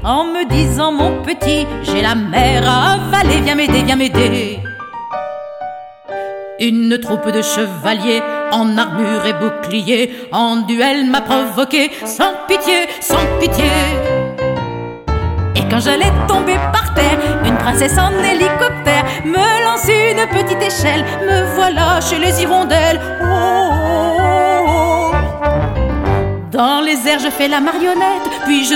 en me disant mon petit, j'ai la mer à avaler, viens m'aider, viens m'aider. Une troupe de chevaliers en armure et bouclier en duel m'a provoqué sans pitié, sans pitié. Et quand j'allais tomber par terre, une princesse en hélicoptère me lance une petite échelle, me voilà chez les hirondelles. Oh, oh, oh. Dans les airs je fais la marionnette, puis je